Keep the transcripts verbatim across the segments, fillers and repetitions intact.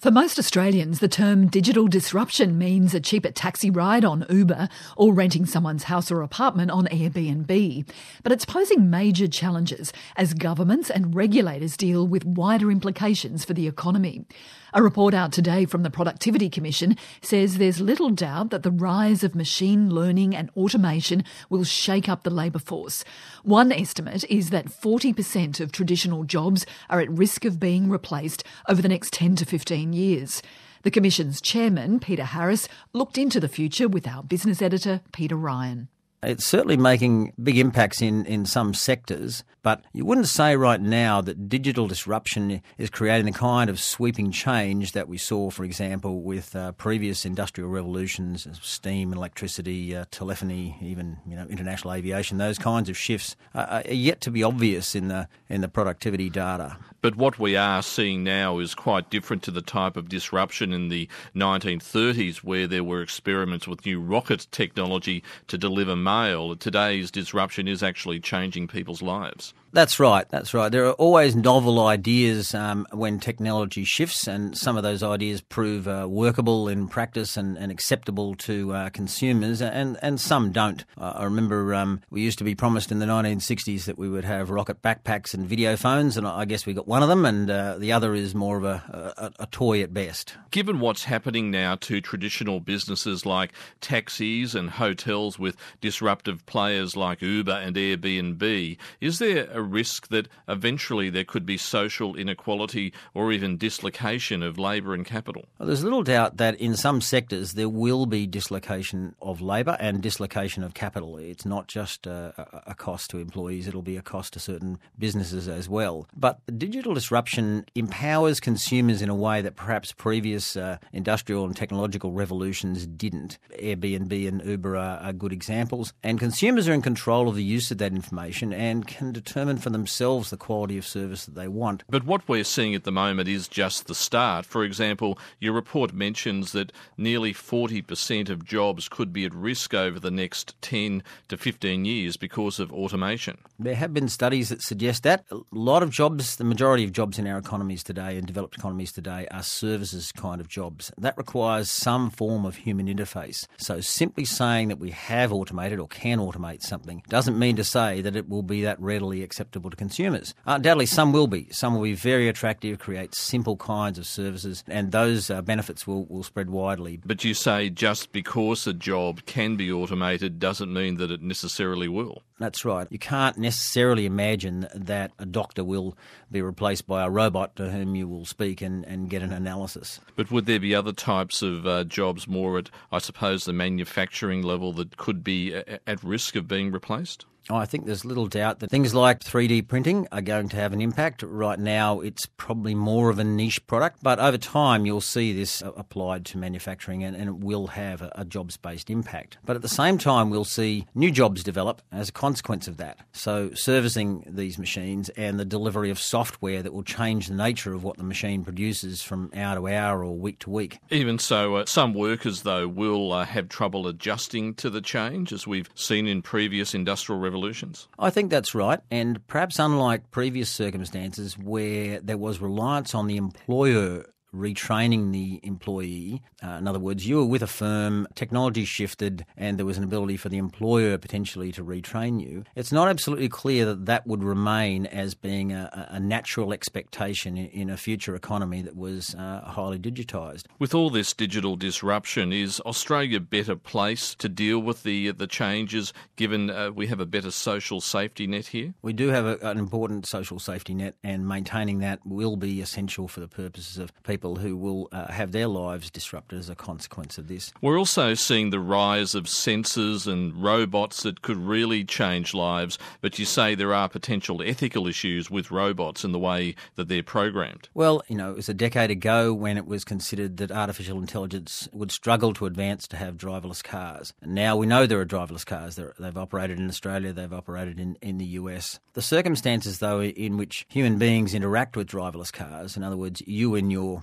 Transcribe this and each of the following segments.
For most Australians, the term digital disruption means a cheaper taxi ride on Uber or renting someone's house or apartment on Airbnb. But it's posing major challenges as governments and regulators deal with wider implications for the economy. A report out today from the Productivity Commission says there's little doubt that the rise of machine learning and automation will shake up the labour force. One estimate is that forty percent of traditional jobs are at risk of being replaced over the next ten to fifteen years. The Commission's chairman, Peter Harris, looked into the future with our business editor, Peter Ryan. It's certainly making big impacts in, in some sectors, but you wouldn't say right now that digital disruption is creating the kind of sweeping change that we saw, for example, with uh, previous industrial revolutions, steam, electricity, uh, telephony, even you know international aviation. Those kinds of shifts uh, are yet to be obvious in the in the productivity data. But what we are seeing now is quite different to the type of disruption in the nineteen thirties, where there were experiments with new rocket technology to deliver mail. Today's disruption is actually changing people's lives. That's right, that's right. There are always novel ideas um, when technology shifts, and some of those ideas prove uh, workable in practice and, and acceptable to uh, consumers, and, and some don't. Uh, I remember um, we used to be promised in the nineteen sixties that we would have rocket backpacks and video phones, and I guess we got one of them, and uh, the other is more of a, a, a toy at best. Given what's happening now to traditional businesses like taxis and hotels with disruptive players like Uber and Airbnb, is there a risk that eventually there could be social inequality or even dislocation of labour and capital? Well, there's little doubt that in some sectors there will be dislocation of labour and dislocation of capital. It's not just a, a cost to employees, it'll be a cost to certain businesses as well. But digital disruption empowers consumers in a way that perhaps previous uh, industrial and technological revolutions didn't. Airbnb and Uber are, are good examples, and consumers are in control of the use of that information and can determine for themselves the quality of service that they want. But what we're seeing at the moment is just the start. For example, your report mentions that nearly forty percent of jobs could be at risk over the next ten to fifteen years because of automation. There have been studies that suggest that. A lot of jobs, the majority of jobs in our economies today and developed economies today are services kind of jobs. That requires some form of human interface. So simply saying that we have automated or can automate something doesn't mean to say that it will be that readily acceptable to consumers. Undoubtedly, some will be. Some will be very attractive, create simple kinds of services, and those uh, benefits will, will spread widely. But you say just because a job can be automated doesn't mean that it necessarily will. That's right. You can't necessarily imagine that a doctor will be replaced by a robot to whom you will speak and, and get an analysis. But would there be other types of uh, jobs more at, I suppose, the manufacturing level that could be a- at risk of being replaced? Oh, I think there's little doubt that things like three D printing are going to have an impact. Right now, it's probably more of a niche product, but over time, you'll see this applied to manufacturing and, and it will have a, a jobs-based impact. But at the same time, we'll see new jobs develop as a consequence of that. So servicing these machines and the delivery of software that will change the nature of what the machine produces from hour to hour or week to week. Even so, uh, some workers, though, will uh, have trouble adjusting to the change, as we've seen in previous industrial revolutions. Revolutions? I think that's right, and perhaps unlike previous circumstances where there was reliance on the employer retraining the employee. Uh, in other words, you were with a firm, technology shifted, and there was an ability for the employer potentially to retrain you. It's not absolutely clear that that would remain as being a, a natural expectation in, in a future economy that was uh, highly digitised. With all this digital disruption, is Australia better placed to deal with the the changes, given uh, we have a better social safety net here? We do have a, an important social safety net, and maintaining that will be essential for the purposes of people who will uh, have their lives disrupted as a consequence of this. We're also seeing the rise of sensors and robots that could really change lives, but you say there are potential ethical issues with robots in the way that they're programmed. Well, you know, it was a decade ago when it was considered that artificial intelligence would struggle to advance to have driverless cars. And now we know there are driverless cars. They're, they've operated in Australia, they've operated in, in the U S. The circumstances, though, in which human beings interact with driverless cars, in other words, you in your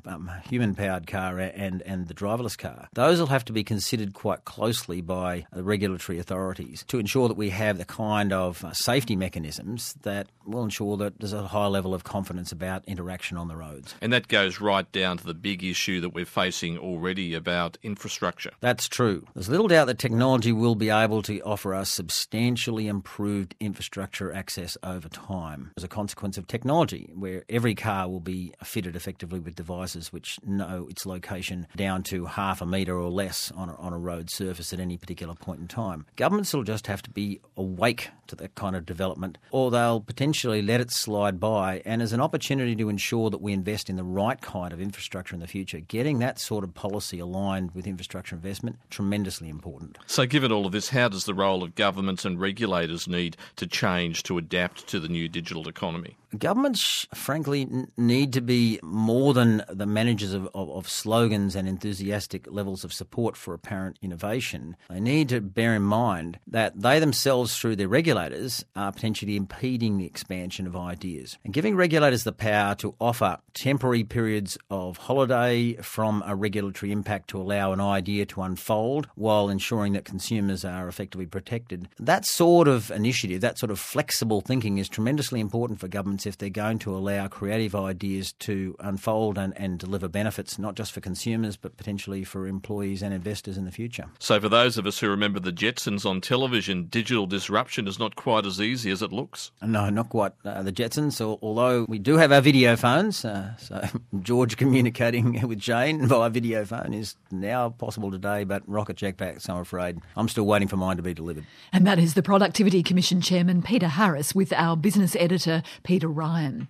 um, human-powered car and, and the driverless car, those will have to be considered quite closely by the regulatory authorities to ensure that we have the kind of uh, safety mechanisms that will ensure that there's a high level of confidence about interaction on the roads. And that goes right down to the big issue that we're facing already about infrastructure. That's true. There's little doubt that technology will be able to offer us substantially improved infrastructure access over time as a consequence of technology, where every car will be fitted effectively with devices which know its location down to half a metre or less on a, on a road surface at any particular point in time. Governments will just have to be awake to that kind of development, or they'll potentially let it slide by. And as an opportunity to ensure that we invest in the right kind of infrastructure in the future, getting that sort of policy aligned with infrastructure investment, tremendously important. So given all of this, how does the role of governments and regulators need to change to adapt to the new digital economy? Governments, frankly, n- need to be more than the managers of, of, of slogans and enthusiastic levels of support for apparent innovation. They need to bear in mind that they themselves, through their regulators, are potentially impeding the expansion of ideas. And giving regulators the power to offer temporary periods of holiday from a regulatory impact to allow an idea to unfold while ensuring that consumers are effectively protected, that sort of initiative, that sort of flexible thinking is tremendously important for governments if they're going to allow creative ideas to unfold and, and deliver benefits, not just for consumers, but potentially for employees and investors in the future. So for those of us who remember the Jetsons on television, digital disruption is not quite as easy as it looks. No, not quite uh, the Jetsons, although we do have our video phones. Uh, so George communicating with Jane via video phone is now possible today, but rocket jetpacks, I'm afraid. I'm still waiting for mine to be delivered. And that is the Productivity Commission Chairman Peter Harris with our business editor Peter Ryan.